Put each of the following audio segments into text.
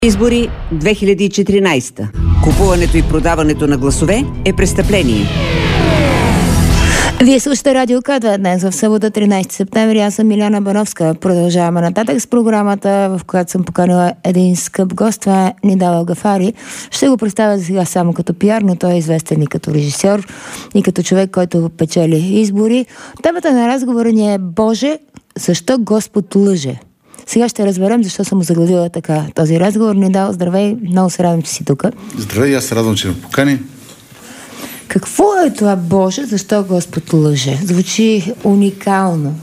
Избори 2014. Купуването и продаването на гласове е престъпление. Вие слушате Радио К2 днес в събота 13 септември. Аз съм Миляна Бановска. Продължаваме нататък с програмата, в която съм поканила един скъп гост. Това е Нидал Гафари. Ще го представя за сега само като пиар, но той е известен и като режисьор, и като човек, който печели избори. Темата на разговора ни е: Боже, защо Господ лъже? Сега ще разберем защо съм заглавила така този разговор. Нидал, здравей, много се радвам, че си тук. Здравей, аз се радвам, че ме покани. Какво е това Боже, защо Господ лъже? Звучи уникално.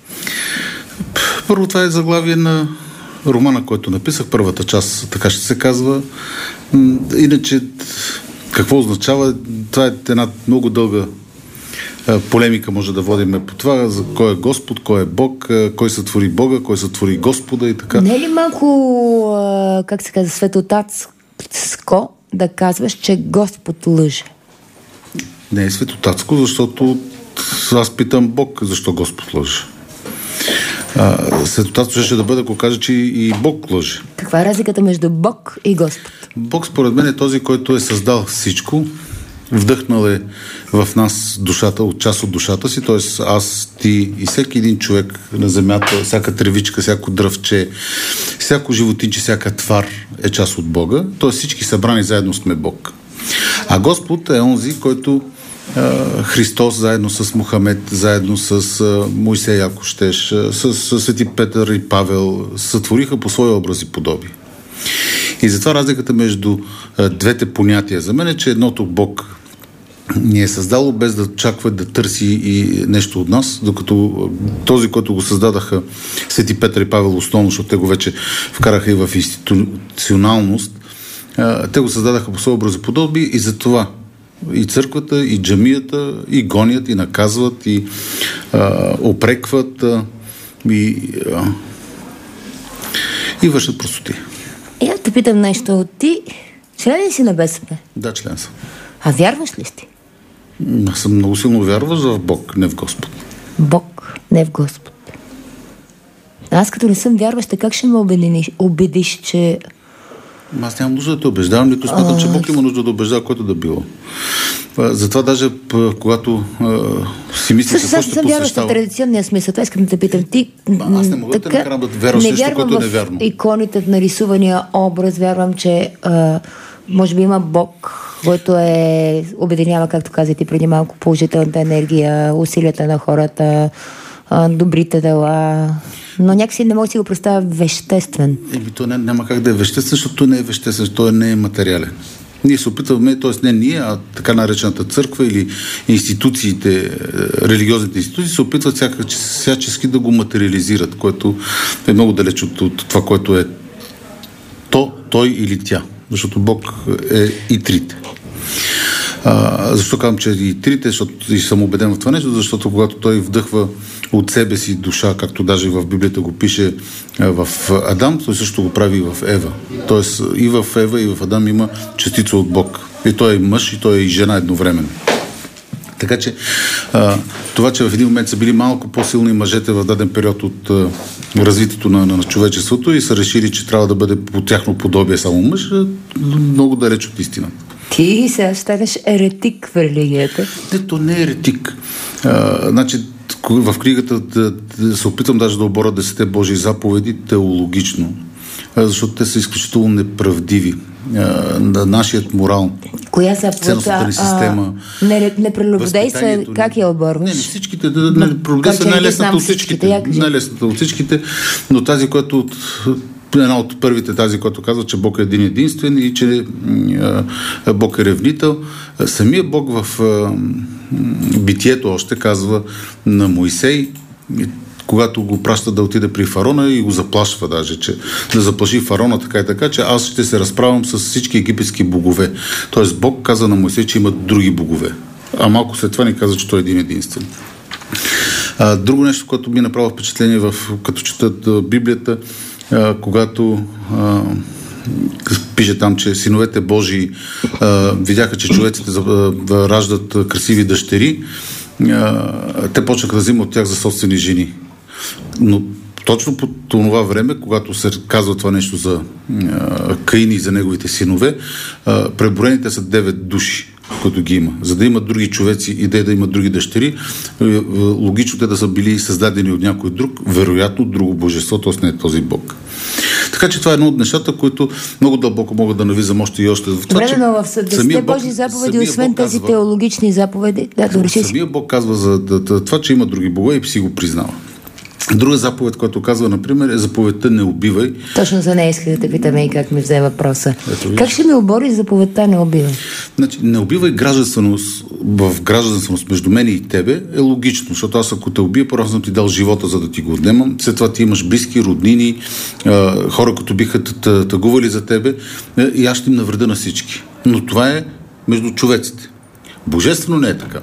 Първо, това е заглавие на романа, който написах. Първата част, така ще се казва. Иначе, какво означава? Това е една много дълга полемика, може да водим по това, за кой е Господ, кой е Бог, кой сътвори Бога, кой сътвори Господа и така. Не е ли малко, как се казва, светотатско да казваш, че Господ лъже? Не е светотатско, защото аз питам Бог, защо Господ лъже. Светотатско ще да бъде, ако каже, че и Бог лъже. Каква е разликата между Бог и Господ? Бог, според мен, е този, който е създал всичко, вдъхнал е в нас душата, от част от душата си, т.е. аз, ти и всеки един човек на земята, всяка тревичка, всяко дръвче, всяко животинче, всяка твар е част от Бога, т.е. всички събрани заедно сме Бог. А Господ е онзи, който Христос заедно с Мохамед, заедно с Мойсей, ако щеш, с Свети Петър и Павел сътвориха по своя образ и подобие. И затова разликата между двете понятия за мен е, че едното Бог ни е създало без да очаква да търси и нещо от нас, докато този, който го създадаха Свети Петър и Павел основно, защото те го вече вкараха и в институционалност, те го създадаха по своя образ и подобие и затова и църквата, и джамията, и гонят, и наказват, и опрекват, и вършат простоти. Я те питам нещо. Ти член ли си на БСП? Да, член съм. А вярваш ли си? Аз съм много силно вярващ в Бог, не в Господ. Бог, не в Господ. Аз като не съм вярваща, как ще ме убедиш, че... Аз нямам нужда да те убеждавам, нито смятам, че Бог има нужда да убеждава, който да било. Затова даже, когато си мисля, че също съм вярваща в традиционния смисъл. Това искам да те питам. Ти, аз не мога да те накарам да вярваш нещо, което е невярно. Иконите на рисувания образ, вярвам, че може би има Бог, който обединява, както каза ти преди малко, положителната енергия, усилията на хората, добрите дела. Но някакси не мога да си го представя веществен. То няма как да е веществен, защото той не е веществен, той не е материален. Ние се опитваме, т.е. не ние, а така наречената църква или институциите, религиозните институции се опитват всячески да го материализират, което е много далеч от това, което е той или тя. Защото Бог е и трите. Защо казвам, че и трите, защото и съм убеден в това нещо, защото когато той вдъхва от себе си душа, както даже в Библията го пише в Адам, той също го прави и в Ева. Тоест и в Ева, и в Адам има частица от Бог. И той е мъж, и той е и жена едновременно. Така че това, че в един момент са били малко по-силни мъжете в даден период от развитието на човечеството и са решили, че трябва да бъде по тяхно подобие само мъж, много далеч от истината. Ти сега станеш еретик в религията. Не, то не е еретик. Значи, в книгата се опитвам даже да оборя 10 Божии заповеди теологично, защото те са изключително неправдиви. Нашият морал, коя заповед? Ценностната ни система, не прелюбодейства, как я оборваш? Не, всичките. Прелюбодейства е най-лесната от всичките. Най-лесната от всичките, но тази, която една от първите, тази, която казва, че Бог е един единствен и че Бог е ревнител. Самия Бог в Битието още казва на Мойсей, когато го праща да отиде при фараона и го заплашва даже, че да заплаши фараона така и така, че аз ще се разправям с всички египетски богове. Тоест Бог каза на Мойсей, че има други богове. А малко след това ни каза, че той е един единствен. Друго нещо, което ми направи впечатление, като четат Библията, когато пише там, че синовете Божии видяха, че човеците раждат красиви дъщери, те почнаха да взимат от тях за собствени жени. Но точно по това време, когато се казва това нещо за Каин и за неговите синове, преброените са 9 души, които ги има. За да имат други човеци и да имат други дъщери, логично те да са били създадени от някой друг, вероятно друго божество, т.е. не е този Бог. Така че това е едно от нещата, които много дълбоко могат да навлизам още и още в това. Добре, но в 10 Божи заповеди, освен тези теологични заповеди, самия Бог казва за това, че има други богове и си го признава. Друга заповед, която казва, например, е заповедта не убивай. Точно за нея исках да те питаме и как ми взе въпроса. Как ще ми обори заповедта не убивай? Значи, не убивай гражданственост в гражданственост между мен и тебе е логично, защото аз ако те убия, първо съм ти дал живота, за да ти го отнемам. След това ти имаш близки, роднини, хора, които биха тъгували за тебе и аз ще им навреда на всички. Но това е между човеците. Божествено не е така.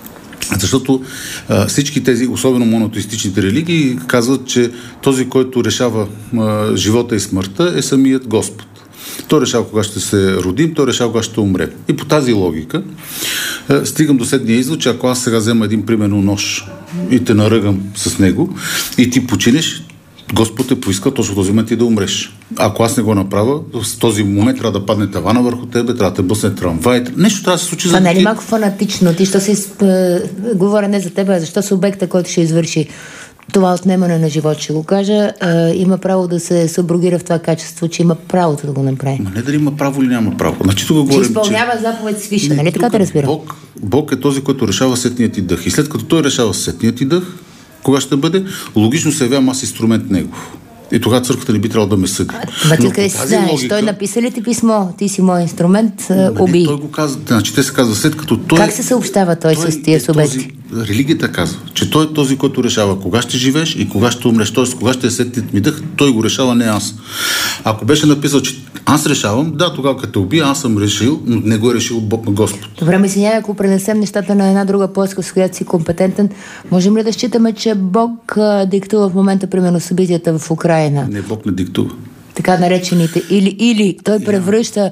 Защото всички тези, особено монотеистичните религии, казват, че този, който решава живота и смъртта, е самият Господ. Той решава кога ще се родим, той решава кога ще умре. И по тази логика стигам до следния извод, че ако аз сега взема един примерно нож и те наръгам с него и ти починеш, Господ те поиска точно в този момент и да умреш. Ако аз не го направя, в този момент трябва да падне тавана върху тебе, трябва да те бъсне трамвай. Нещо трябва да се случи. Това не е ли малко фанатично? Ти що си говоря не за тебе, а защо субекта, който ще извърши това отнемане на живот, ще го кажа, има право да се съброгира в това качество, че има правото да го направи. Ма не дали има право или няма право. Значи тук говорим, изпълнява заповед свиша, нали така да разбирам? Бог е този, който решава сетният ти дъх. И след като той решава сетният ти дъх, кога ще бъде, логично се явявам аз инструмент негов. И тогава църквата не би трябвало да ме съди. Ти къде си знаеш? Той написа ли ти писмо? Ти си мой инструмент, убий. Той го казва, значи те се казва след като той... Как се съобщава той с тия субекти? Религията казва, че той е този, който решава кога ще живееш и кога ще умреш. Т.е. кога ще е сетният ми дъх, той го решава, не аз. Ако беше написал, че аз решавам, да, тогава като те убия, аз съм решил, но не го е решил Бог на Господ. Добре, ми си ако пренесем нещата на една друга плоскост, с която си компетентен, можем ли да считаме, че Бог диктува в момента, примерно, събитията в Украйна? Не, Бог не диктува. Така наречените. Или той превръща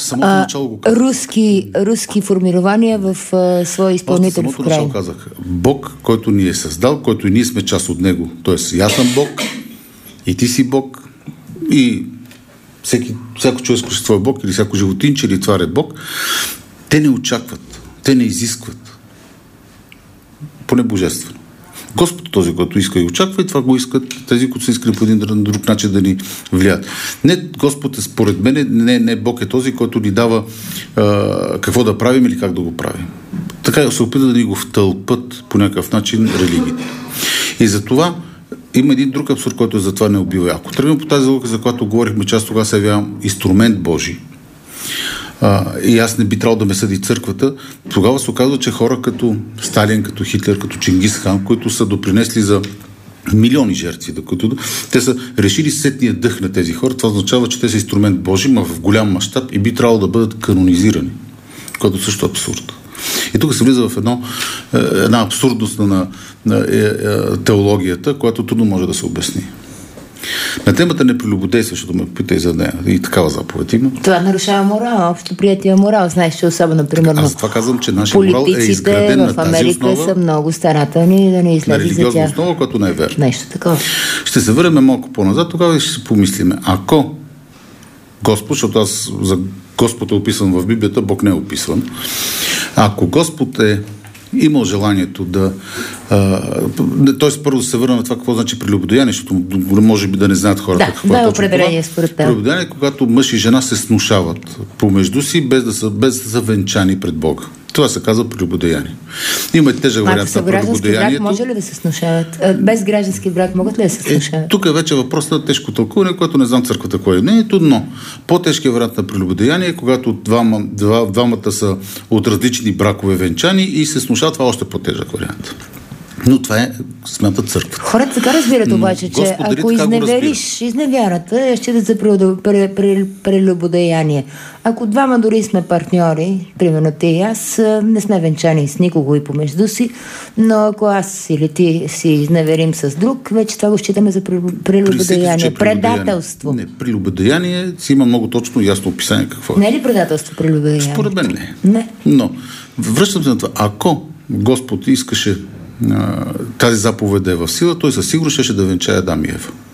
руски формирования в свои изпълнители в Украйна. Казах, Бог, който ни е създал, който и ние сме част от него. Тоест, аз съм Бог, и ти си Бог, и всяко човешко същество е Бог, или всяко животинче, или твар е Бог. Те не очакват, те не изискват. Поне божествено. Господ е този, който иска и очаква, и това го искат тези, които са искали по един друг начин да ни влияят. Не Господ е, според мен, не Бог е този, който ни дава какво да правим или как да го правим. Така се опита да ни го втълпат по някакъв начин религиите. И затова има един друг абсурд, който е за това не убива. Ако тръгнем по тази логика, за която говорихме, че аз тогава се явявам инструмент Божий, и аз не би трябвало да ме съди църквата, тогава се оказва, че хора като Сталин, като Хитлер, като Чингис Хан, които са допринесли за милиони жертви, те са решили сетния дъх на тези хора, това означава, че те са инструмент Божий, но в голям мащаб и би трябвало да бъдат канонизирани, което също е абсурд. И тук се влиза в една абсурдност на теологията, която трудно може да се обясни. На темата непрелюбодействие, защото ме пита и за нея. И такава заповед има. Това нарушава морал, общо приятия морал. Знаеш, че особено, примерно, аз това казвам, че нашия морал е изграден на тази Америка основа. Са много старателни да не излезе за тях. На религиозна основа, която не е верна. Нещо такова. Ще се върнем малко по-назад, тогава ще се помислиме. Ако Господ, защото аз за Господ е описан в Библията, Бог не е описван. Ако Господ е имал желанието да... т.е. първо да се върна на това какво значи прелюбодеяние, защото може би да не знаят хората какво е определение според теб. Прелюбодеяние е когато мъж и жена се снушават помежду си, без да са венчани пред Бога. Това се казва прелюбодеяние. Има и тежък вариант на прелюбодеянието. Може ли да се снушават? Без граждански брак могат ли да се снушават? Тук е вече въпрос на тежко тълкуване, което не знам църквата кое е мнението, но по-тежкият вариант на прелюбодеяние е когато двамата са от различни бракове венчани и се снушават, това още по-тежък вариант. Но това е, смятат църквата. Хората така разбират обаче, че ако изневериш изневярата, ще да за прелюбодеяние. Ако двама дори сме партньори, примерно ти и аз, не сме венчани с никого и помежду си, но ако аз или ти си изневерим с друг, вече това го считаме за прелюбодеяние. Предателство. Не, прелюбодеяние си има много точно и ясно описание какво е. Не е ли предателство прелюбодеяние? Според мен не. Но връщам се на това. Ако Господ искаше тази заповед да е в сила, той със сигурност ще да венчае Адам и Ева.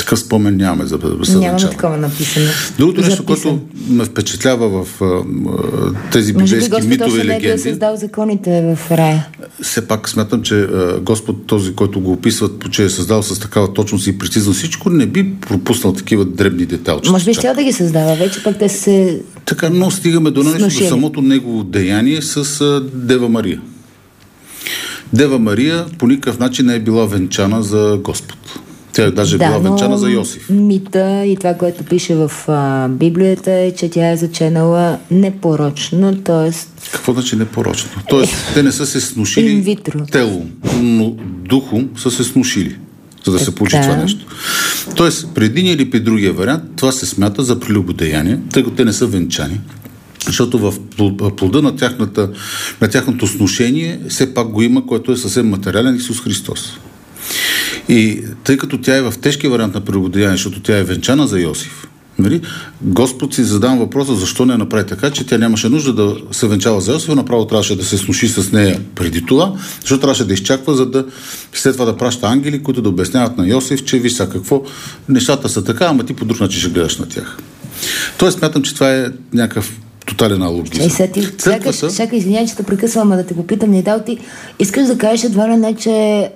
Такъв спомен нямаме за съвенчаване. Нямаме такова написано. Другото нещо, което ме впечатлява в тези библейски митове и легенди... Може би Господ още не е създал законите в рая. Все пак смятам, че Господ, този, който го описват, че е създал с такава точност и прецизност всичко, не би пропуснал такива дребни деталчета. Може би ще да ги създава вече, пък те се... Така, но стигаме до нещо, до самото негово деяние с Дева Мария. Дева Мария по никакъв начин не е била венчана за Господ. Тя е даже била венчана за Йосиф. Мита и това, което пише в Библията е, че тя е заченала непорочно, т.е. Какво значи непорочно? Тоест, те не са се снушили тело, но духом са се снушили, за да се получи това нещо. Тоест, при един или при другия вариант, това се смята за прелюбодеяние, тъй като те не са венчани, защото в плода на тяхното сношение все пак го има, който е съвсем материален, Исус Христос. И тъй като тя е в тежкия вариант на прелюбодеяние, защото тя е венчана за Йосиф, нали? Господ си задава въпроса защо не направи така, че тя нямаше нужда да се венчава за Йосиф, направо трябваше да се снуши с нея преди това, защото трябваше да изчаква, за да след това да праща ангели, които да обясняват на Йосиф, че виж сега какво, нещата са така, ама ти по друг начин ще гледаш на тях. Тоест смятам, че това е някакъв тотален алогизъм. Всяка извиняй, че те прекъсвам, да те попитам, Недал, ти искаш да кажеш едва ли не, че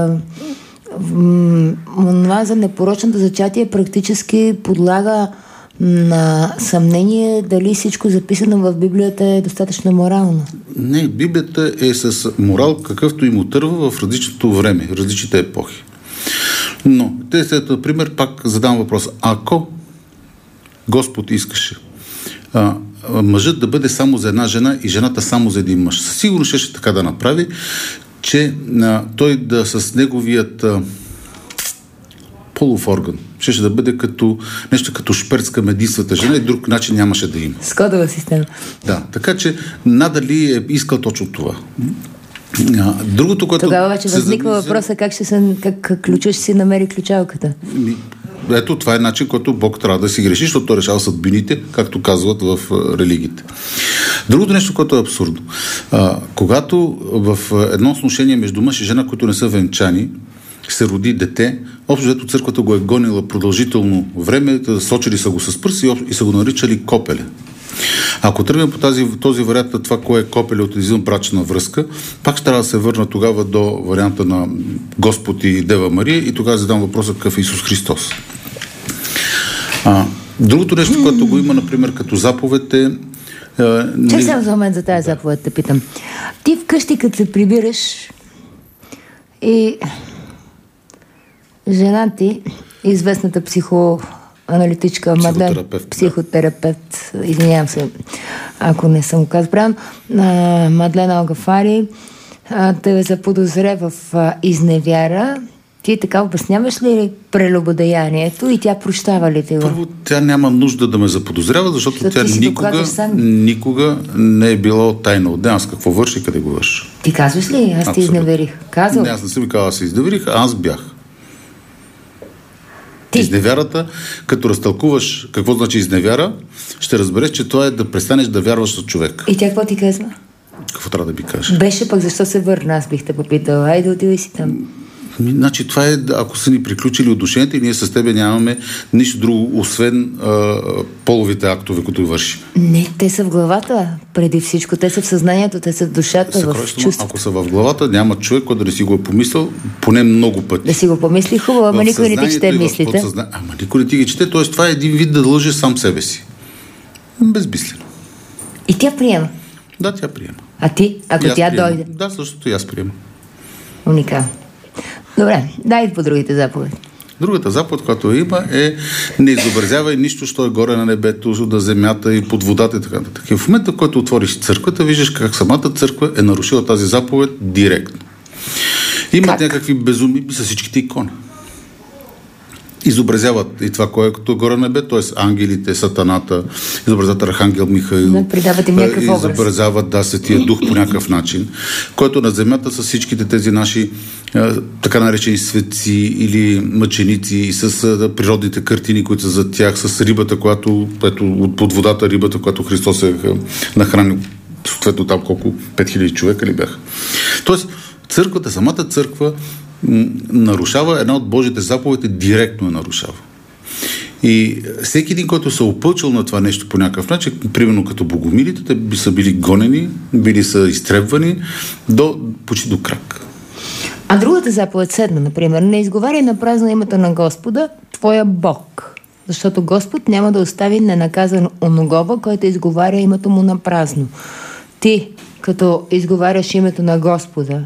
това за непорочното зачатие практически подлага на съмнение дали всичко записано в Библията е достатъчно морално. Не, Библията е с морал, какъвто им отърва в различното време, различните епохи. Но, например, пак задам въпрос. Ако Господ искаше мъжът да бъде само за една жена и жената само за един мъж, със сигурно ще така да направи, че той да с неговият полов орган ще да бъде нещо като шперц към единствата жена и друг начин нямаше да има. Скодова система. Да, така че надали е искал точно това. Другото, което... Тогава вече възниква въпроса как ключа ще си намери ключалката. Ето, това е начин, който Бог трябва да си греши, защото той решава съдбините, както казват в религиите. Другото нещо, което е абсурдно. Когато в едно сношение между мъж и жена, които не са венчани, се роди дете, общо взето църквата го е гонила продължително време, сочили са го с пръст и са го наричали копеле. Ако тръгнем по този вариант на това, кое е копеле от извънбрачна връзка, пак ще трябва да се върна тогава до варианта на Господ и Дева Мария и тогава задам въпроса какъв е Исус Христос. Другото нещо, което го има, например, като заповед е... Чак само за момент за тази заповед те питам. Ти вкъщи, като се прибираш и жена ти, известната психоаналитичка Мадлен, психотерапевт, извинявам се, ако не съм казал правилно, Мадлен Алгафари, те заподозре в изневяра. Ти така обясняваш ли прелюбодеянието и тя прощава ли те го? Първо, тя няма нужда да ме заподозрява, защото тя никога не е било тайна от нас. Какво върши, къде го върши. Ти казваш ли? Аз ти изневерих. Казал? Не, аз не съм ми казал, аз се изневерих, аз бях. Изневярата, като разтълкуваш какво значи изневяра, ще разбереш, че това е да престанеш да вярваш в човек. И тя какво ти казва? Какво трябва да би кажа? Беше пък защо се върна, аз бих те попитала. Айде, отивай си там. Значи това е, ако са ни приключили отношенията и ние с тебе нямаме нищо друго, освен половите актове, които вършим. Не, те са в главата, преди всичко. Те са в съзнанието, те са в душата, в чувството. Ако са в главата, няма човек, който да си го е помислил поне много пъти. Да си го помисли хубаво, ама никой не ти чете мислите. Ама никой не ти ги чете, т.е. това е един вид да лъже сам себе си. Безмислено. И тя приема? Да, тя приема. А ти? Ако тя дойде? Да, същото и аз приема. Уникално. Добре, дай по другите заповеди. Другата заповед, която има, е не изобразявай нищо, що е горе на небето, на земята и под водата и така нататък. В момента, в който отвориш църквата, виждаш как самата църква е нарушила тази заповед директно. Имат някакви безуми с всичките икони. Изобразяват и това, което е горе на небе, т.е. ангелите, сатаната, изобразяват Архангел Михаил, изобразяват Светия Дух по някакъв начин, който на земята с всичките тези наши така наречени светци или мъченици и с природните картини, които са за тях, с рибата, която под водата рибата, която Христос е нахранил, съответно там колко 5000 човека ли бяха. Тоест, самата църква нарушава една от Божите заповеди, директно я нарушава. И всеки един, който се опълчал на това нещо по някакъв начин, примерно като богомилите, те са били гонени, били са изтребвани почти до крак. А другата заповед, 7, например, не изговаряй на празно името на Господа, твоя Бог. Защото Господ няма да остави ненаказан оногова, който изговаря името му на празно. Ти, като изговаряш името на Господа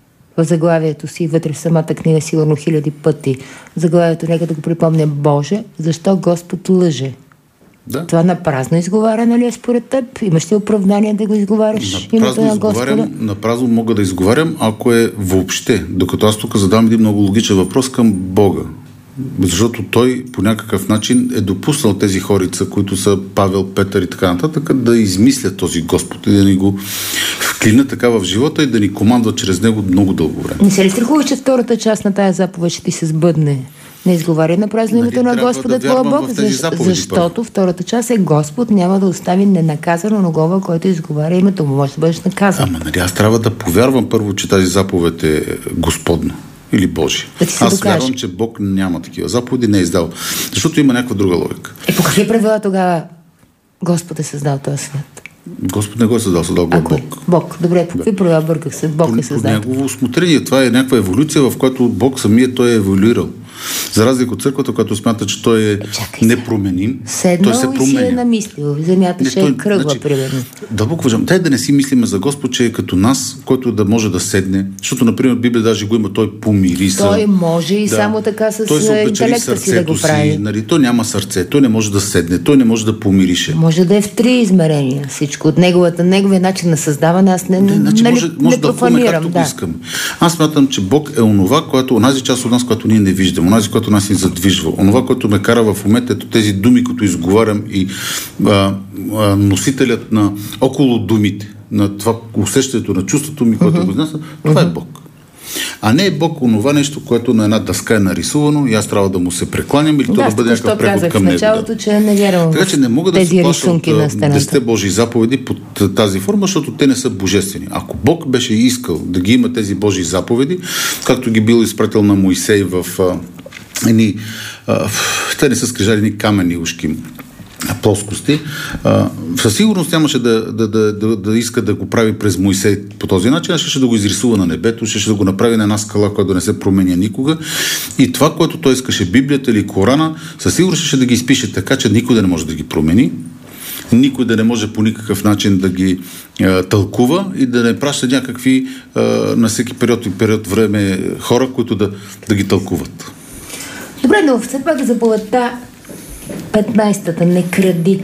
в заглавието си, вътре в самата книга, сигурно 1000 пъти, заглавието, нека да го припомня, Боже, защо Господ лъже? Да. Това на празно изговаряне ли е според теб? Имаш ли оправдание да го изговаряш името на Господа? На празно мога да изговарям, ако е въобще. Докато аз тук задам един много логичен въпрос към Бога. Защото той по някакъв начин е допуснал тези хорица, които са Павел, Петър и така нататък, да измислят този Господ и да ни го вклинят така в живота и да ни командва чрез него много дълго време. Не се ли страхуваш, че втората част на тая заповед ще ти се сбъдне? Не изговаря на празно името на Господа твоя Бог, защото втората част е Господ няма да остави ненаказано оногова, който изговаря името му. Може да бъдеш наказан. Ама аз трябва да повярвам първо, че тази заповед е Господна или Божия. Аз вярвам, че Бог няма такива заповеди, не е издал. Защото има някаква друга логика. По какви правила тогава Господ е създал този свят? Господ не го е създал го е Бог. Бог. Добре, по какви правила бърках се? Бог е създал. По негово усмотрение. Това е някаква еволюция, в която Бог самият той е еволюирал. За разлика от църквата, която смята, че той е непроменим. Седнал той се променя. И си е намислил. Земята ще е кръгла, примерно. Дълбоко уважам. Тай да не си мислиме за Господ, че е като нас, който да може да седне. Защото, например, Библия даже го има, той помири се. Той може и само така с интелекта си да го прави. Нали? Той няма сърце, той не може да седне, той не може да помирише. Може да е в 3 измерения всичко. От неговия начин на създаване аз не профанирам. Да. Аз смятам, че Бог е онова, което, онази част от нас, която ние не виждаме, онази, която нас ни задвижва. Онова, което ме кара в момента, ето тези думи, които изговарям и носителят на около думите, на това усещането, на чувството ми, което го изнася, това е Бог. А не е Бог онова нещо, което на една дъска е нарисувано и аз трябва да му се прекланям или то да бъде някакъв преход към него. Началото, че не вярвам. Така че не мога да се плаша от 10 Божии заповеди под тази форма, защото те не са божествени. Ако Бог беше искал да ги има тези Божии заповеди, както ги бил изпратил на Моисей в те не са скрижалени каменни ушки плоскости, със сигурност нямаше да иска да го прави през Моисей по този начин, а ще да го изрисува на небето, ще да го направи на една скала, която да не се променя никога. И това, което той искаше, Библията или Корана, със сигурност ще да ги изпише така, че никой да не може да ги промени, никой да не може по никакъв начин да ги тълкува и да не праща някакви на всеки период време хора, които да ги тълкуват. Добре, но все пак заповедта 15-та, не кради.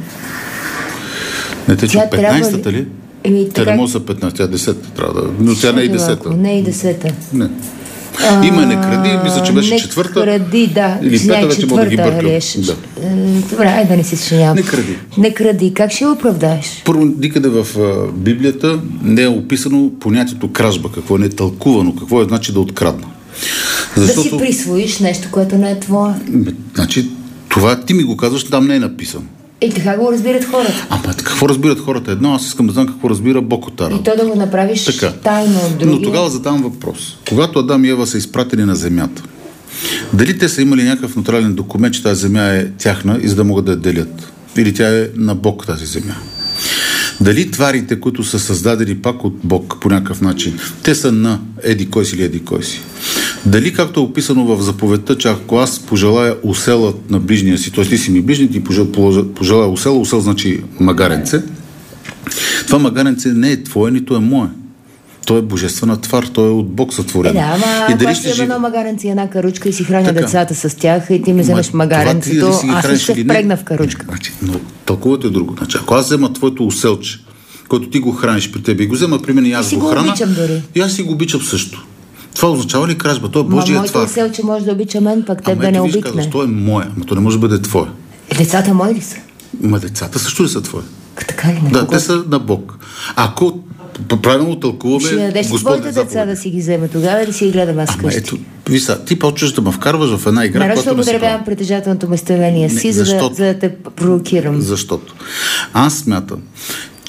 Не те чу, 15-та ли? Те не може са 15, тя 10-та трябва да... Но тя не е 10-та. Не е 10-та. Не. Има не кради, мисля, че беше 4-та. Не кради, да. Или 5-та, вече мога да ги бъркам. Да. Добре, айде да не си съчинявам. Не кради. Не кради. Как ще оправдаеш? Първо, никъде в Библията не е описано понятието кражба. Какво е тълкувано, какво е значи да открадна. Защото... Да си присвоиш нещо, което не е твое. Значи, това ти ми го казваш, там не е написано. И така го разбират хората. Ама какво разбират хората? Едно, аз искам да знам какво разбира Бог от тази. И то да го направиш така, тайно от другия. Но тогава задавам въпрос. Когато Адам и Ева са изпратени на земята, дали те са имали някакъв нотариален документ, че тази земя е тяхна и за да могат да я делят? Или тя е на Бог тази земя? Дали тварите, които са създадени пак от Бог по някакъв начин, те са на еди кой си или еди кой си? Дали, както е описано в заповедта, че ако аз пожелая оселът на ближния си, т.е. ти си ми ближник и пожелая осел значи магаренце, това магаренце не е твое, нито е мое. Той е божествена твар, той е от Бог сътворен. Да, ама ако аз имам едно магаренце и една каручка и си храня децата с тях и ти ми вземеш магаренцето, аз ще се впрегна в каручка. Значи, но толкова е друго. Значи, ако аз взема твоето оселче, който ти го храниш при тебе и го взема при мен и аз го храна, и аз си го обичам също. Това означава ли кражба? Той е Божия твар. Моето оселче може да обича мен, пък теб да не обикне. Той е мое, но то не може да бъде твое. Децата мои ли са? Децата също ли са твои? Така ли? Да, те са на Бог. Ако правилно тълкуваме... Ще дадеш твоите деца да си ги вземе тогава и да си ги гледам аз къщи. Ето, виса, ти почваш да ме вкарваш в една игра, която не се употребявам притежателното местоявение си, за да те провокирам. Защото аз смятам,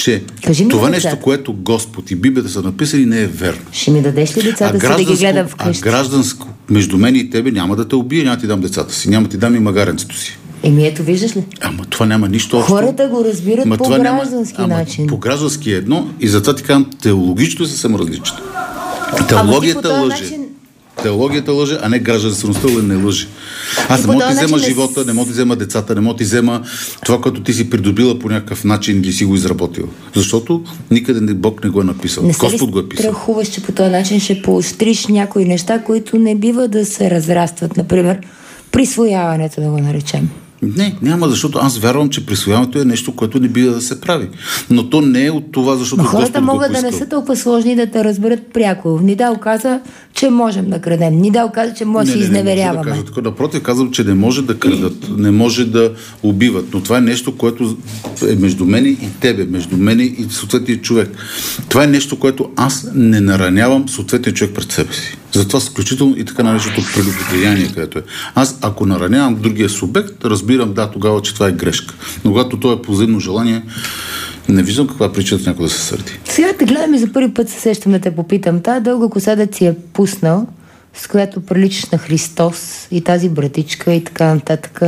че това нещо, което Господ и Библията са написали, не е верно. Ще ми дадеш ли децата си да ги гледам вкъщи? А гражданско, между мен и тебе няма да те убия, няма да ти дам децата си, няма да ти дам и магаренцето си. Ето, виждаш ли? Ама това няма нищо общо. Хората го разбират по граждански начин. По граждански е едно и затова ти казвам, теологично е съвсем различно. Теологията лъже. Теологията лъже, а не гражданствеността не лъже. Аз не мога да ти взема живота, не мога да ти взема децата, не мога да ти взема това, което ти си придобила по някакъв начин и си го изработила. Защото никъде Бог не го е написал. Господ го е писал. Страхуваш, че по този начин ще поостриш някои неща, които не бива да се разрастват. Например, присвояването, да го наречем. Не, няма, защото аз вярвам, че присвояването е нещо, което не бива да се прави. Но то не е от това, защото Господ го хората могат да не са толкова сложни да те разберат пряко. Нидал каза, че можем да крадем. Нидал каза, че може да си изневеряваме. Не може да кажа. Напротив, казвам, че не може да крадат, не може да убиват. Но това е нещо, което е между мене и тебе, между мене и съответния човек. Това е нещо, което аз не наранявам съответния човек пред себе си. Затова включително и така нареченото предопределение, където е. Аз, ако наранявам другия субект, разбирам, да, тогава, че това е грешка. Но когато то е по взаимно желание, не виждам каква причина някой да се сърди. Сега те гледам и за първи път се сещам да те попитам. Тая дълга коса да си е пуснал, с която приличаш на Христос и тази братичка и така нататък.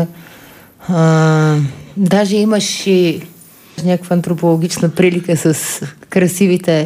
Даже имаш и някаква антропологична прилика с красивите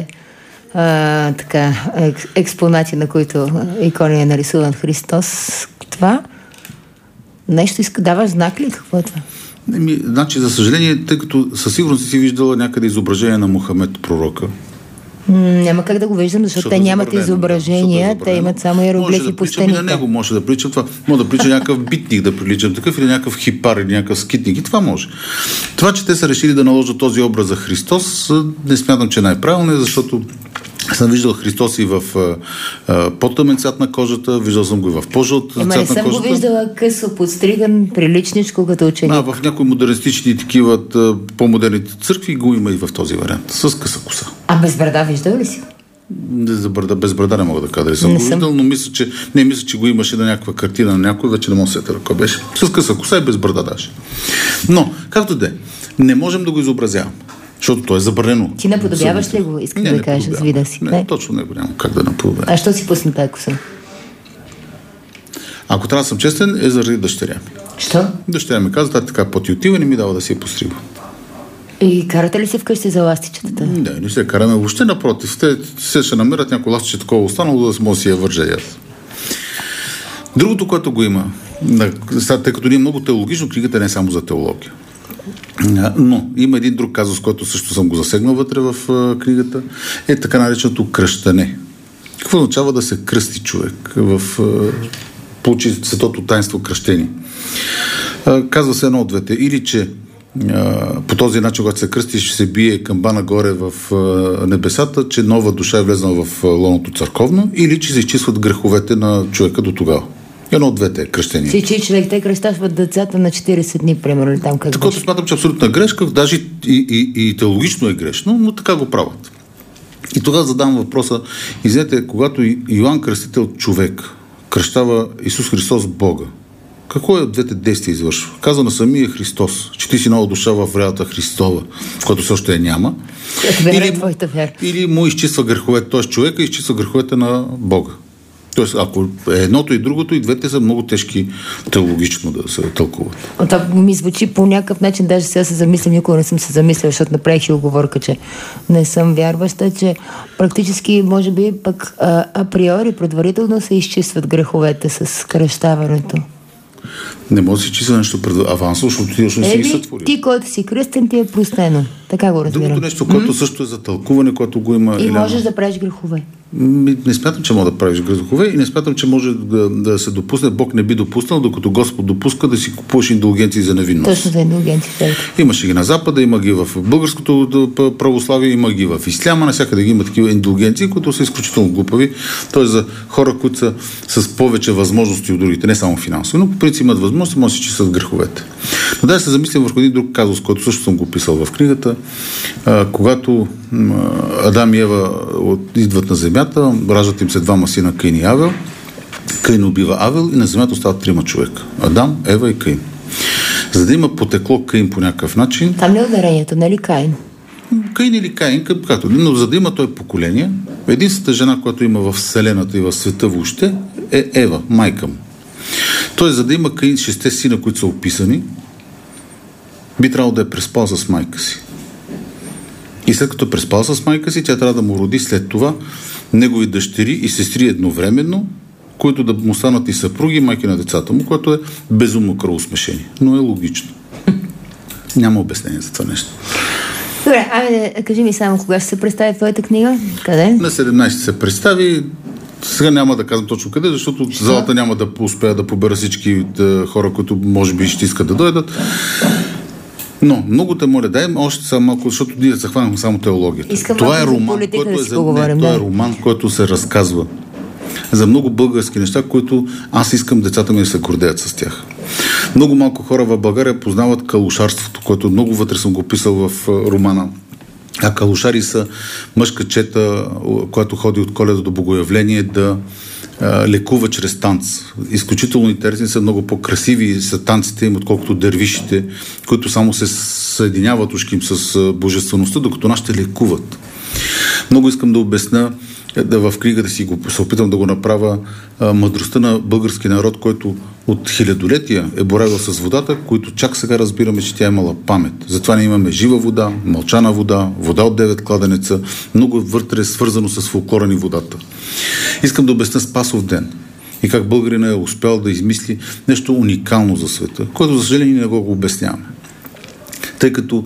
експонати, на които икони е нарисуван Христос. Това нещо даваш знак ли? Какво е това? Значи, за съжаление, тъй като със сигурност си виждала някъде изображение на Мохамед пророка. Няма как да го виждам, защото те нямат изображения, те имат само иероглифи по стените. На него може да приличам това. Може да прилича някакъв битник да приличам такъв или някакъв хипар или някакъв скитник и това може. Това, че те са решили да наложат този образ за Христос, не смятам, че най-правилно е, защото съм виждал Христос и в по-тъмен цвят на кожата, виждал съм го и в по-жълт цвят на кожата. Не съм го виждала късо подстриган, приличничко като ученик. В някои модернистични такива по-модерните църкви го има и в този вариант. С къса коса. А без брада виждал ли си? Без брада не мога да кажа дали съм го виждал, но мисля, че го имаше на някаква картина на някой, вече не мога да сетя кой беше. С къса коса и без брада даже. Но, както де, не можем да го изобразяваме. Защото то е забранено. Ти наподобяваш ли го? Искам да кажа с вида си. Не, точно него няма как да наподобявам. А що си пусна тази коса? Ако трябва да съм честен, е заради дъщеря ми. Що? Дъщеря ми каза, така по-ти отива и не ми дава да си я постригва. И карате ли се вкъщи за ластичетата? Не се караме въобще, напротив. Те се ще намерят някой ластиче такова останало, да може да си я вържа и аз. Другото, което го има, тъй като ние е много теологично, книгата не е само за теология. Но има един друг казус, който също съм го засегнал вътре в книгата, е така нареченото кръщане. Какво означава да се кръсти човек получи светото таинство кръщение? Казва се едно от двете. Или, че по този начин, когато се кръсти, ще се бие камба нагоре в небесата, че нова душа е влезнала в лоното църковно, или че се изчистват греховете на човека до тогава. Едно от двете кръщения. Че човек те кръщават децата на 40 дни, примерно. Там как такова смятам, че абсолютна грешка, даже и теологично е грешно, но така го правят. И тогава задавам въпроса, извинете, когато Йоан Кръстител човек кръщава Исус Христос Бога, какво е от двете действия извършва? Казва на самия Христос, че ти си нова душа в врата Христова, в която все още няма. Или му изчиства греховете, т.е. човека изчиства греховете на Бога. Тоест, ако едното и другото, и двете са много тежки теологично да се тълкуват. Това ми звучи по някакъв начин, даже сега се замислям, никога не съм се замислял, защото направих и оговорка, че не съм вярваща, че практически, може би, пък априори, предварително се изчистват греховете с кръщаването. Не може да си числи нещо пред авансово, защото ти още не си ги сътворил. Ти, който си кръстен, ти е простено. Така го разбирам. Другото нещо, което също е за тълкуване, което го има... И можеш да правиш грехове. Не смятам, че може да правиш грехове и не смятам, че може да се допусне. Бог не би допуснал, докато Господ допуска да си купуваш индулгенции за невинност. Точно за индулгенции. Имаше ги на Запада, има ги в българското православие, има ги в исляма, навсякъде ги има такива индулгенции, които са изключително глупави. Тоест за хора, които са с повече възможности от другите, не само финансово, но по принцип имат възможност, може да си числят греховете. Но да се замислям върху един друг казус, който също съм го писал в книгата. Когато Адам и Ева идват на земята, раждат им се двама сина, Каин и Авел. Каин убива Авел и на земята остават 3 човека. Адам, Ева и Каин. За да има потекло Каин по някакъв начин... Там ли е ударението, нали Каин? Каин или Каин, както, но за да има той поколение, единствената жена, която има в Вселената и в света въобще, е Ева, майка му. Той, за да има Каин 6 сина, които са описани, би трябвало да е преспал с майка си. И след като е преспал с майка си, тя трябва да му роди след това негови дъщери и сестри едновременно, които да му станат и съпруги, майки на децата му, което е безумно кръвосмешение. Но е логично. Няма обяснение за това нещо. Добре, кажи ми само, кога ще се представи твоята книга? Къде? На 17 се представи. Сега няма да казвам точно къде, защото залата няма да успея да побера всички хора, които може би ще искат да дойдат. Но много те моля, дай още само малко, защото ние захванахме само теологията. Това е роман, който е роман, който се разказва за много български неща, които аз искам децата ми да се гордеят с тях. Много малко хора в България познават калушарството, което много вътре съм го писал в романа. А калушари са мъжка чета, която ходи от Коледа до Богоявление да лекува чрез танц. Изключително интересни са, много по-красиви са танците им, отколкото дервишите, които само се съединяват ушким с божествеността, докато нашите лекуват. Много искам да обясня, в книгата си се опитам да го направя, мъдростта на български народ, който от хилядолетия е боравил с водата, които чак сега разбираме, че тя е имала памет. Затова не имаме жива вода, мълчана вода, вода от 9 кладенеца. Много вътре е свързано с фолклора ни водата. Искам да обясня Спасов ден и как българина е успял да измисли нещо уникално за света, което, за съжаление, не го обясняваме. Тъй като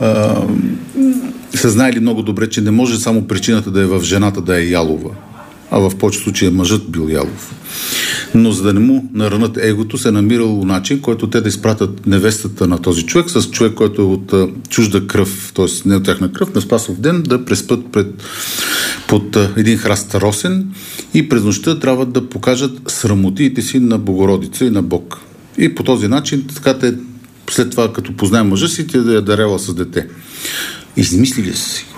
са знаели много добре, че не може само причината да е в жената да е ялова, а в повечето случаи мъжът бил ялов. Но за да не му наранат егото, се намирало начин, който те да изпратят невестата на този човек с човек, който е от чужда кръв, т.е. не от тяхна кръв, на Спасов ден да преспят под един храст росен и през нощта трябва да покажат срамотиите си на Богородица и на Бог. И по този начин, така те след това, като познае мъжа си, тя да я даряла с дете. Измислили са си го.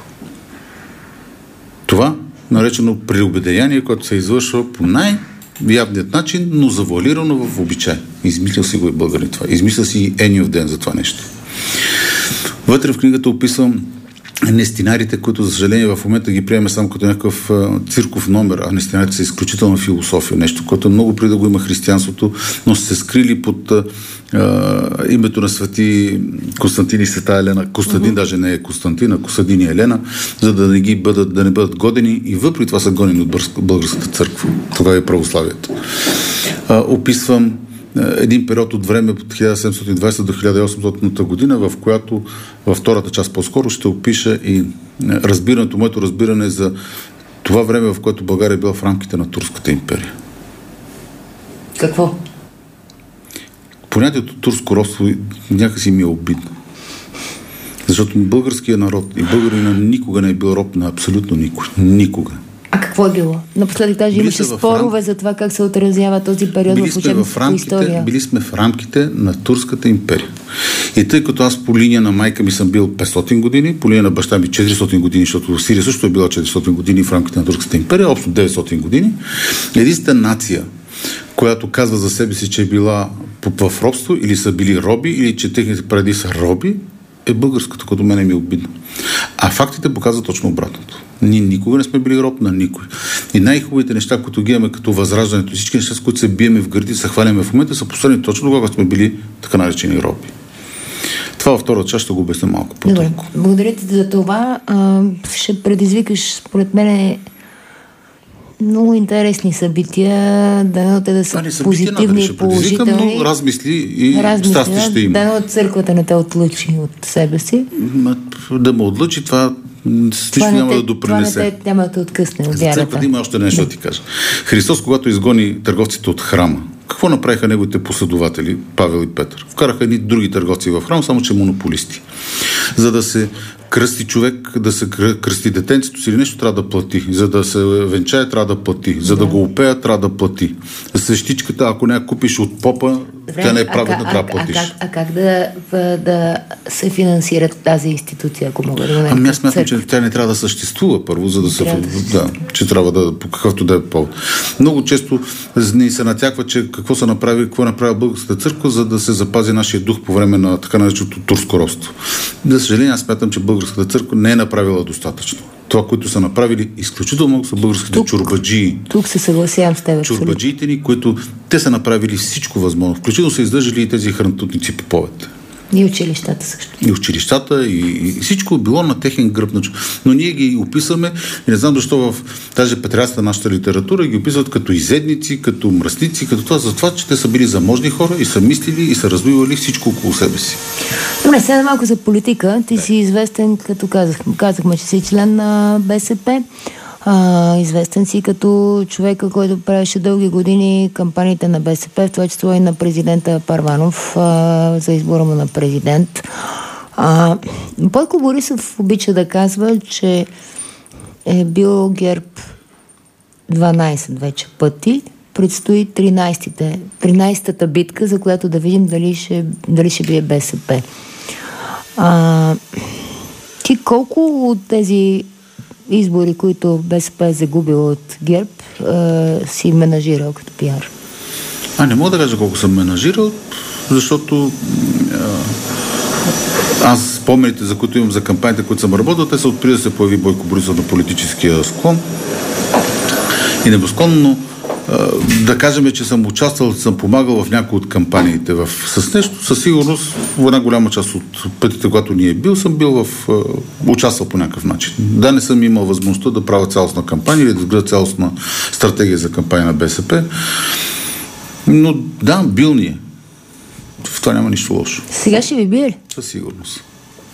Това наречено преобедеяние, което се извършва по най-явният начин, но завуалирано в обичай. Измислил си го и българин това. Измислил си и Ениов ден за това нещо. Вътре в книгата описвам нестинарите, които, за съжаление, в момента ги приемаме само като някакъв цирков номер, а нестинарите са изключителна философия. Нещо, което много преди да го има християнството, но са се скрили под името на свети Константин и света Елена. Константин даже не е Константин, а Константин и Елена, за да не бъдат годени и въпреки това са гонени от българската църква. Това е православието. Описвам един период от време от 1720 до 1800 година, в която във втората част по-скоро ще опиша и моето разбиране за това време, в което България е била в рамките на Турската империя. Какво? Понятието турско робство някакси ми е обидно. Защото българският народ и българина никога не е бил роб на абсолютно никой. Никога. А какво е било? Напоследък даже имаше спорове за това как се отразява този период в учебниците по история. Били сме в рамките на Турската империя. И тъй като аз по линия на майка ми съм бил 500 години, по линия на баща ми 400 години, защото в Сирия също е била 400 години в рамките на Турската империя, общо 900 години, единствената нация, която казва за себе си, че е била в робство или са били роби, или че техните преди са роби, е българското, като мене ми е обидно. А фактите показват точно обратното. Ние никога не сме били роб на никой. И най-хубавите неща, които ги имаме като възраждането, всички неща, с които се биеме в гърди, се хваляме в момента, са последни точно когато сме били така наречени роби. Това във втората част ще го обясня малко по-толкова. Благодаря ти за това. Ще предизвикаш, според мен, много интересни събития, да те да са позитивни и положителни. Но размисли и страсти ще има. Да, църквата не те отлъчи от себе си. Да ме отлъчи, това лично няма да допринесе. Това няма да те откъсне от вярата. За църквата има още нещо да ти кажа. Христос, когато изгони търговците от храма, какво направиха неговите последователи, Павел и Петър? Вкараха едни други търговци в храм, само че монополисти. За да се кръсти човек, да се кръсти детенцето си или нещо, трябва да плати. За да се венчае, трябва да плати. За да го опея, трябва да плати. Свещичката, ако не я купиш от попа, тя не е праведна, трябва да платиш. А как да се финансира тази институция, ако мога да го нарека? Ами аз смятам, че тя не трябва да съществува първо, за да се... че трябва да... по какъвто да е повод. Много често ни се натяква, че какво е направила българската църква, за да се запази нашия дух по време на така нареченото турско робство. За съжаление, аз смятам, че българската църква не е направила достатъчно. Това, което са направили изключително много, са българските чорбаджии. Тук се съгласявам с теб. Чорбаджиите ни, които те са направили всичко възможно. Включително са издържали и тези хрантутници поповете. И училищата също. И училищата, и всичко е било на техен гръб. Но ние ги описваме, и не знам защо в тази патриарска нашата литература ги описват като изедници, като мръсници, като това, за това, че те са били заможни хора и са мислили и са развивали всичко около себе си. Добре, сега малко за политика. Ти си известен, като казахме, че си член на БСП. Известен си като човека, който правеше дълги години кампаниите на БСП, в това число и на президента Първанов за избора му на президент. Бойко Борисов обича да казва, че е бил ГЕРБ 12 вече пъти. Предстои 13-та битка, за която да видим дали ще бие БСП. Ти колко от тези избори, които БСП е загубил от ГЕРБ, си менажирал като пиар? Не мога да кажа колко съм менажирал, защото аз спомените, за които имам за кампаниите, които съм работил, те са отпреди да се появи Бойко Борисов на политическия склон и небосклонно. Да кажем, че съм участвал, съм помагал в някои от кампаниите с нещо. Със сигурност, в една голяма част от пътите, когато ни е бил, съм бил участвал по някакъв начин. Да, не съм имал възможността да правя цялостна кампания или да изгледа цялостна стратегия за кампания на БСП. Но да, бил ни е. В това няма нищо лошо. Сега ще ви бие ли? Със сигурност.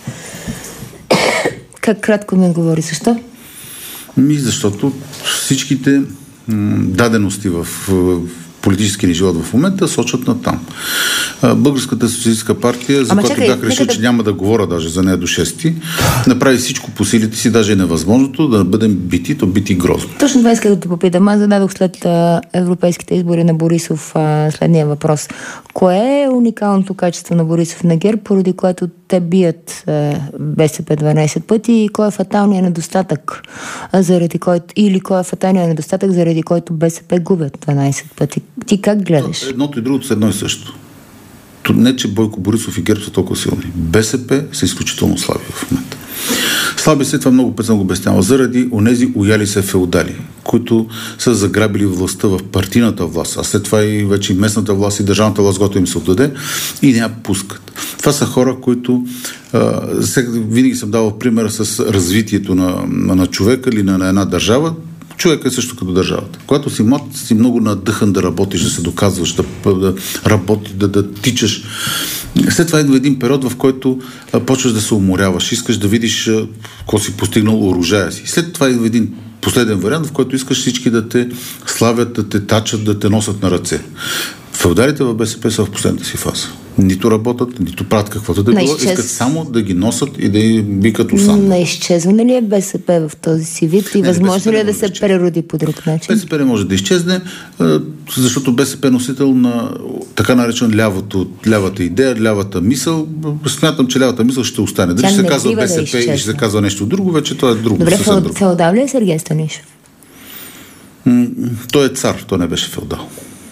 Как кратко ми говори? Защо? Защото всичките дадености в политически ни живот в момента сочат на там. Българската социалистическа партия, за която бях решил, че няма да говоря даже за нея до 6-ти, направи всичко по силите си, даже е невъзможното да бъдем бити, то бити грозно. Точно това исках да те попитам. Аз зададох след европейските избори на Борисов следния въпрос. Кое е уникалното качество на Борисов на ГЕРБ, поради което те бият БСП 12 пъти, и кой е фаталният недостатък, или кой е фаталният недостатък, заради който БСП губят 12 пъти? Ти как гледаш? Едното и другото са едно и също. Не, че Бойко Борисов и ГЕРБ са толкова силни. БСП са изключително слаби в момента. Слаби се, това много път съм го обяснявал, заради онези уяли се феодали, които са заграбили властта в партийната власт, а след това и вече и местната власт и държавната власт готова им се отдаде и не я пускат. Това са хора, които винаги съм давал примера с развитието на човека или на една държава. Човек е също като държавата. Когато си млад, си много надъхан да работиш, да се доказваш, да работиш, да тичаш. След това идва един период, в който почваш да се уморяваш. Искаш да видиш какво си постигнал, оръжая си. След това идва един последен вариант, в който искаш всички да те славят, да те тачат, да те носят на ръце. Феодалите в БСП са в последната си фаза. Нито работят, нито правят каквото да било. Искат само да ги носят и да ги викат усам. Не изчезване ли е БСП в този си вид и възможно ли е да се прероди по друг начин? БСП не може да изчезне, защото БСП е носител на така наречен лявата идея, лявата мисъл. Смятам, че лявата мисъл ще остане. Дали ще се казва БСП или ще се казва нещо друго, вече това е друго. Добре, феодал ли е Сергей Станишев? Той е цар, той не беше феодал.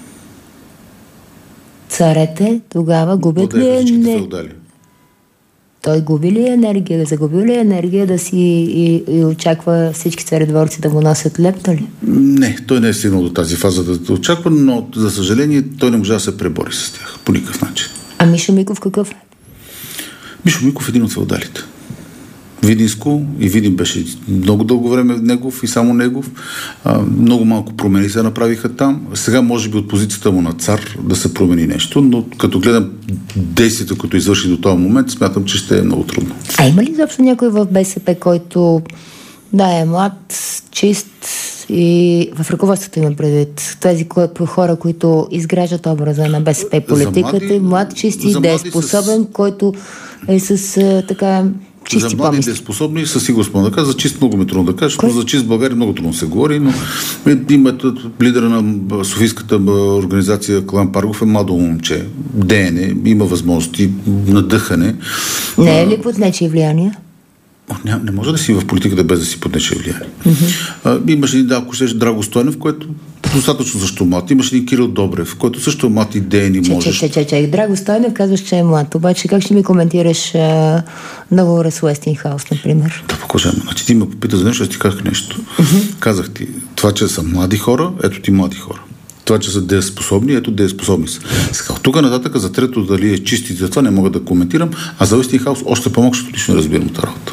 Царете тогава губят ли енергия? Той губи ли енергия? Загуби ли енергия да си и очаква всички царедворци да му носят лепта ли? Не, той не е стигнал до тази фаза да очаква, но за съжаление той не може да се пребори с тях по никакъв начин. А Мишо Миков какъв е? Мишо Миков е един от феодалите. Видинско и Видин беше много дълго време негов и само негов. Много малко промени се направиха там. Сега може би от позицията му на цар да се промени нещо, но като гледам действията, които извърши до този момент, смятам, че ще е много трудно. А има ли изобщо някой в БСП, който е млад, чист и в ръководството има предвид тези хора, които изграждат образа на БСП политиката, млад, чист и дееспособен, който е с така чисти за млади дееспособни със сигурност мога да кажа, за чист много ми трудно да кажа, защото за чист България много трудно се говори, но името лидера на Софийската организация Калоян Паргов е младо момче, деене, има възможности, надъхане. Не е ли под нечие влияние? Не може да си в политиката без да си под нечие влияние. Имаше, ако щеш, Драго Стойнев, който достатъчно защо млад. Имаш един Кирил Добрев, който също е млад идейни можеш. Драго Стойнев казваш, че е млад. Обаче как ще ми коментираш договора с Уестингхаус, например? Да, покажем. Значи ти ме попита за нещо, аз ти казах нещо. Казах ти, това, че са млади хора, ето ти млади хора. Това, че са дееспособни, ето дееспособни са. Сега, от тук нататък за трето дали е чисти, за това не мога да коментирам, а за Уестингхаус още по-малко, защото лично разбирам от работа.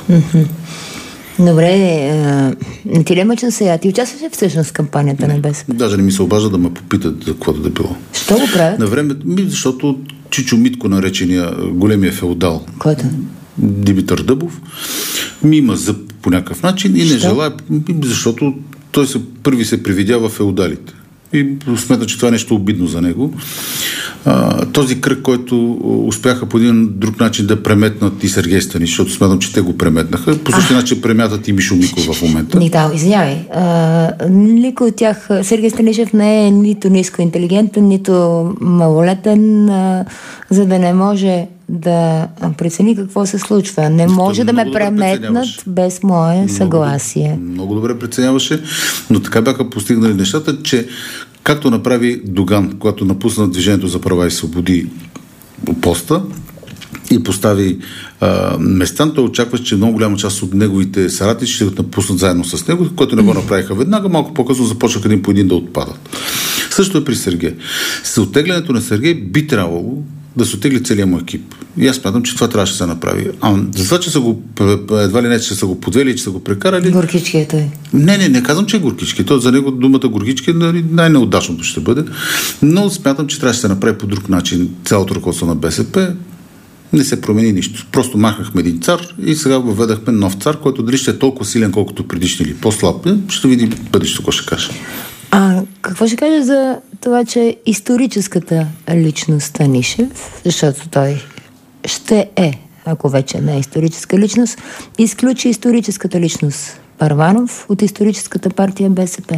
Добре, не ти ли мъчен сега? Ти участваш ли всъщност в кампанията на БСП? Даже не ми се обажда да ме попитат за каквото да било. Що го правят? На време, защото Чичо Митко, наречения големия феодал, който? Димитър Дъбов, ми има зъб по някакъв начин и не желая, защото той първи се привидява феодалите. И смята, че това е нещо обидно за него. Този кръг, който успяха по един друг начин да преметнат и Сергей Станишев, защото смятам, че те го преметнаха. По същия начин премятат и Мишо Миков в момента. Извинявай. Никой от тях, Сергей Станишев не е нито ниско интелигентен, нито малолетен, за да не може да прецени какво се случва. Не може да ме преметнат без мое съгласие. Много добре преценяваше, но така бяха постигнали нещата, че както направи Доган, когато напусна Движението за права и свободи поста и постави Местан, той очаква, че много голяма част от неговите съратници ще напуснат заедно с него, което не го направиха веднага, малко по-късно започнаха един по един да отпадат. Също е при Сергей. С оттеглянето на Сергей би трябвало да се оттегли целият му екип. И аз смятам, че това трябваше да се направи. За това, че са го едва ли не, че са го подвели и че са го прекарали... Горкички е той. Не казвам, че е горкички. За него думата горкички е най-неудачното ще бъде. Но смятам, че трябваше да се направи по друг начин. Цялото ръководство на БСП не се промени нищо. Просто махнахме един цар и сега въведахме нов цар, който дали ще е толкова силен, колкото предишни или по-слаб. Ще видим бъдещето, какво ще каже. Какво ще кажа за това, че историческата личност Станишев, защото той ще е, ако вече не е историческа личност, изключи историческата личност Първанов от историческата партия БСП?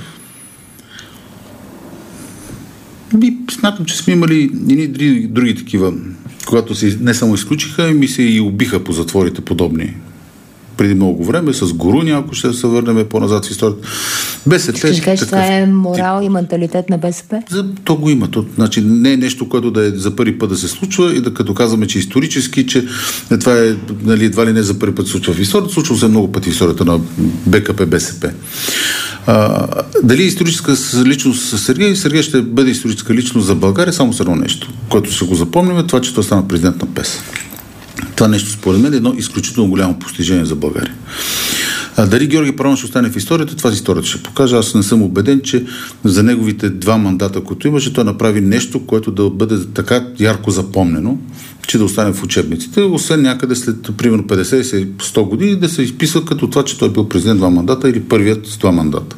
Смятам, че сме имали и други такива, когато се не само изключиха, ми се и убиха по затворите подобни. Преди много време, с Горуня, ако ще се върнем по-назад в историята. БСП... Ще кажеш, това е морал и менталитет на БСП? То го има. Значи, не е нещо, което да е за първи път да се случва и да като казваме, че исторически, че това е едва ли не за първи път се случва в историята. Случва се много пъти в историята на БКП, БСП. Дали историческа личност с Сергей? Сергей ще бъде историческа личност за България само с едно нещо, което ще го запомним, това, че той стана президент на ПЕС. Това нещо, според мен, е едно изключително голямо постижение за България. Дали Георги Първанов ще остане в историята, това историята ще покаже. Аз не съм убеден, че за неговите 2 мандата, които имаше, той направи нещо, което да бъде така ярко запомнено, че да остане в учебниците, освен някъде след, примерно, 50-100 години, да се изписва като това, че той е бил президент 2 мандата или първият с 2 мандата.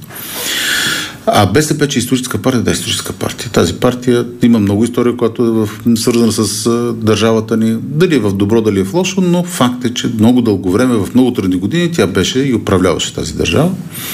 А БСП, че историческа партия, да е историческа партия. Тази партия има много история, която е свързана с държавата ни. Дали е в добро, дали е в лошо, но факт е, че много дълго време, в много трудни години, тя беше и управляваше тази държава.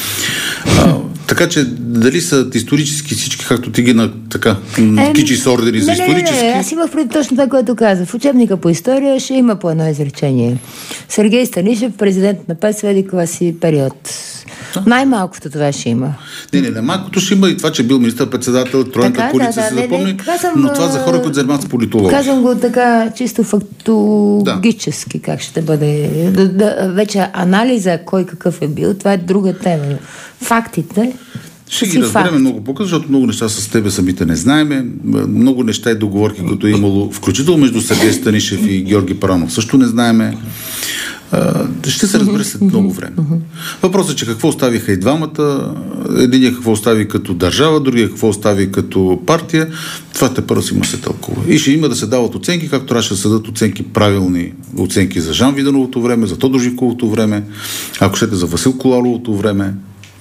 Така че дали са исторически всички, както ти ги кичи с ордери за исторически? Не, аз имах преди точно това, което каза. В учебника по история ще има по едно изречение. Сергей Станишев, президент на ПЕС, веди класи период. Най-малкото това ще има. Не, малкото ще има и това, че бил министър-председател, тройната коалиция се запомни, но това за хора, които занимават с политология. Казвам го така чисто фактологически, как ще бъде. Вече анализа кой какъв е бил, това е друга тема. Фактите ще ги разберем много по-късно, защото много неща с тебе самите не знаеме. Много неща и договорки, които е имало, включително между Сергей Станишев и Георги Първанов, също не знаеме. Ще се разбере след много време. Въпросът е, че какво оставиха и двамата. Единия какво остави като държава, другия какво остави като партия. Това те първо си има се тълкува. И ще има да се дават оценки, както трябваше да се дадат оценки, правилни оценки за Жан Виденовото време, за Тодор Живковото време, ако щете за Васил Коларовото време.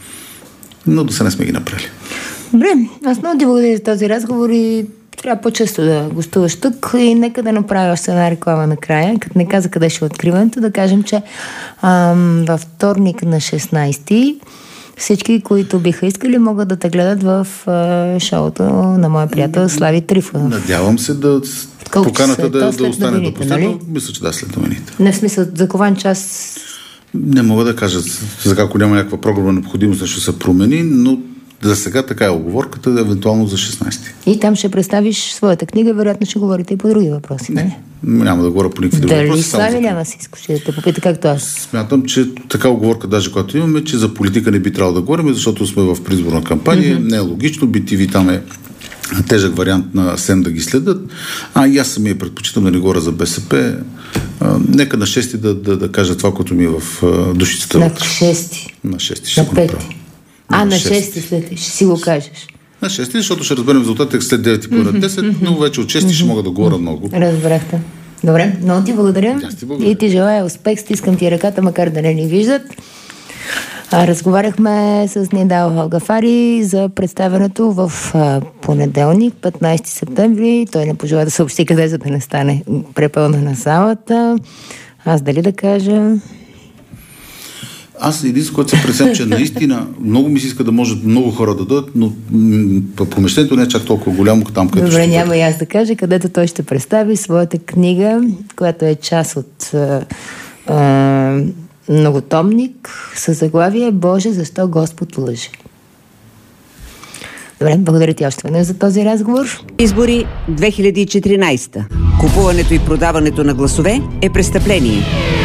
Но да се не сме ги направили. Добре, аз много ти благодаря за този разговор и трябва по-често да гостуваш тук и нека да направя още една реклама накрая. Като не каза къде ще е откриването, да кажем, че във вторник на 16-ти всички, които биха искали, могат да те гледат в шоуто на моя приятел Слави Трифонов. Надявам се да поканата да остане да постепенно. Нали? Мисля, че да, след новините. Не в смисъл, за кован час... Не мога да кажа, за ако няма някаква програмна необходимост, ще се промени, но За сега така е оговорката, евентуално за 16. И там ще представиш своята книга, вероятно ще говорите и по други въпроси. Не, няма да говоря по никакви други въпроси. Дали Слави няма си искаш да те попита както аз? Смятам, че така оговорка, даже която имаме, че за политика не би трябвало да говорим, защото сме в предизборна кампания. Не е логично. BTV там е тежък вариант на СЕМ да ги следят. И аз самия предпочитам да не говоря за БСП. Нека на 6 да кажа това, което ми е в душицата. На 6. На 6 ще го направя. На на 6 след ще си го кажеш. На 6, защото ще разберем резултатите след 9 на 10, но вече от 6 ще мога да говоря много. Разбрахте. Добре, много ти благодаря. Аз ти благодаря. И ти желая успех, стискам ти ръката, макар да не ни виждат. Разговаряхме с Нидал Алгафари за представянето в понеделник, 15 септември. Той не пожела да съобщи къде, за да не стане препълнена салата. Аз дали да кажа... Аз единствено, което се пресем, че наистина много ми се иска да може много хора да дадат, но помещението не е чак толкова голямо, там където Добре, няма и аз да кажа, където той ще представи своята книга, която е част от многотомник със заглавие "Боже, защо Господ лъже?" Добре, благодаря ти още веднъж за този разговор. Избори 2014. Купуването и продаването на гласове е престъпление.